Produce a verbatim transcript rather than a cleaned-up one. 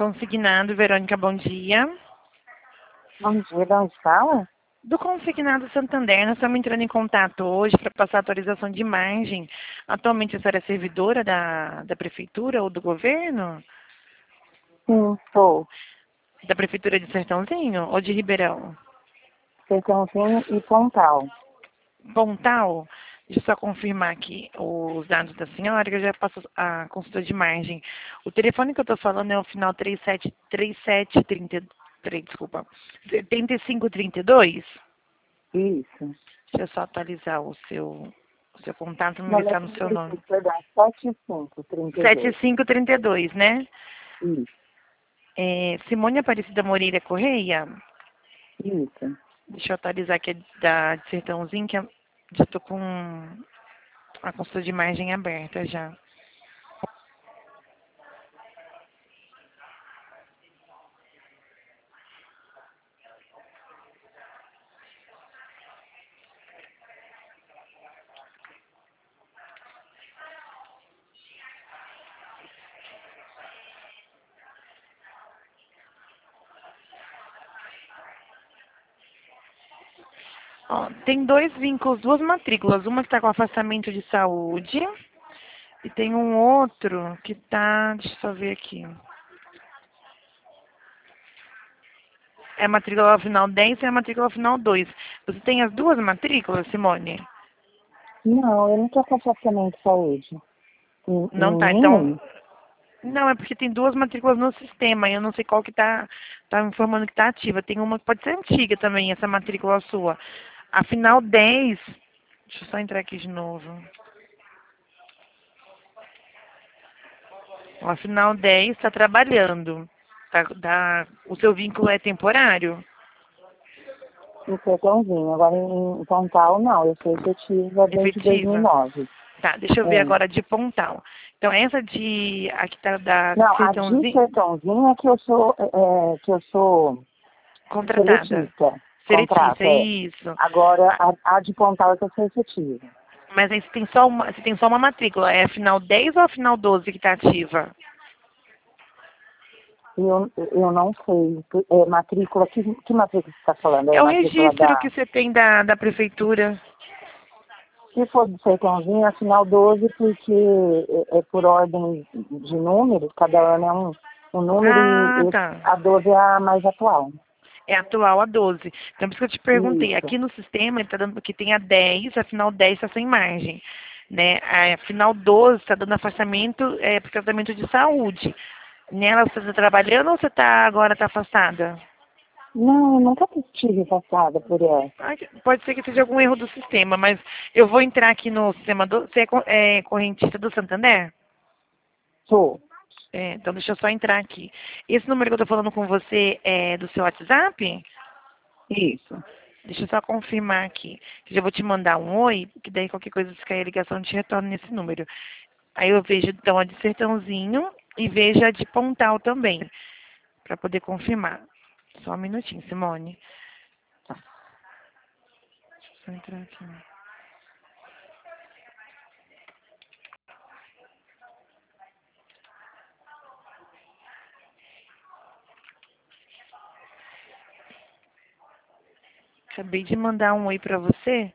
Consignado, Verônica, bom dia. Bom dia, de onde fala? Do Consignado Santander, nós estamos entrando em contato hoje para passar atualização de imagem. Atualmente a senhora é servidora da, da prefeitura ou do governo? Sim, sou. Da prefeitura de Sertãozinho ou de Ribeirão? Sertãozinho e Pontal. Pontal? Deixa eu só confirmar aqui os dados da senhora, que eu já passo a consulta de imagem. O telefone que eu estou falando é o final três sete três sete trinta, desculpa, setenta e cinco trinta e dois? Isso. Deixa eu só atualizar o seu, o seu contato, não me Não, ver se tá não, no seu nome. perdão, sete cinco trinta e dois. sete cinco trinta e dois, né? Isso, É, Simone Aparecida Moreira Correia. isso. Deixa eu atualizar aqui da de Sertãozinho, que eu já estou com a consulta de imagem aberta já. Ó, tem dois vínculos, duas matrículas. Uma que está com afastamento de saúde e tem um outro que está, deixa eu só ver aqui. É a matrícula final dez e a matrícula final dois. Você tem as duas matrículas, Simone? Não, eu não estou com afastamento de saúde. Em, Não em tá, então. nenhum. Não, é porque tem duas matrículas no sistema e eu não sei qual que tá, tá informando que tá ativa. Tem uma que pode ser antiga também, essa matrícula sua. A final dez. Deixa eu só entrar aqui de novo. Ó, a final dez está trabalhando. Tá, tá, o seu vínculo é temporário? Em Sertãozinho. Agora em, em Pontal, não. Eu sou efetiva desde dois mil e Efetiva? nove. Tá, deixa eu ver É. agora de Pontal. Então, essa de. Aqui tá da Não, a de Sertãozinho. Sertãozinho é que eu sou, é, é, que eu sou Contratada. seletista. Seletista, Contrato, é. isso. Agora, Ah, a, a de Pontal é que eu sou efetiva. mas aí você tem só uma, você tem só uma matrícula. É a final dez ou a final doze que está ativa? Eu, eu não sei. É, matrícula, que, que matrícula você está falando? É É o matrícula registro da. que você tem da, da prefeitura. Se for do Sertãozinho, é final doze, porque é, é por ordem de números, cada ano é um, um número Ah, e esse- tá. a doze é a mais atual. É atual a doze. Então, por isso que eu te perguntei. Isso. Aqui no sistema, ele está dando que tem a dez, a final dez está sem margem. Né? A final doze está dando afastamento é, por tratamento de saúde. Nela você está trabalhando ou você tá, agora está afastada? Não, eu nunca estive passada por essa. Ah, pode ser que seja algum erro do sistema, mas eu vou entrar aqui no sistema do. Você é, co- é correntista do Santander? Sou. É, então deixa eu só entrar aqui. Esse número que eu estou falando com você é do seu WhatsApp? Isso. Deixa eu só confirmar aqui. Que já vou te mandar um oi, que daí qualquer coisa, se cair a ligação, eu te retorno nesse número. Aí eu vejo então a de Sertãozinho e vejo a de Pontal também, para poder confirmar. Só um minutinho, Simone. Deixa eu só entrar aqui. Acabei de mandar um oi para você.